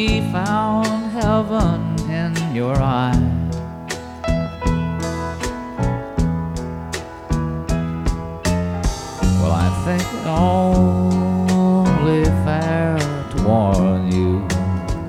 he found heaven in your eyes. Well, I think it only fair to warn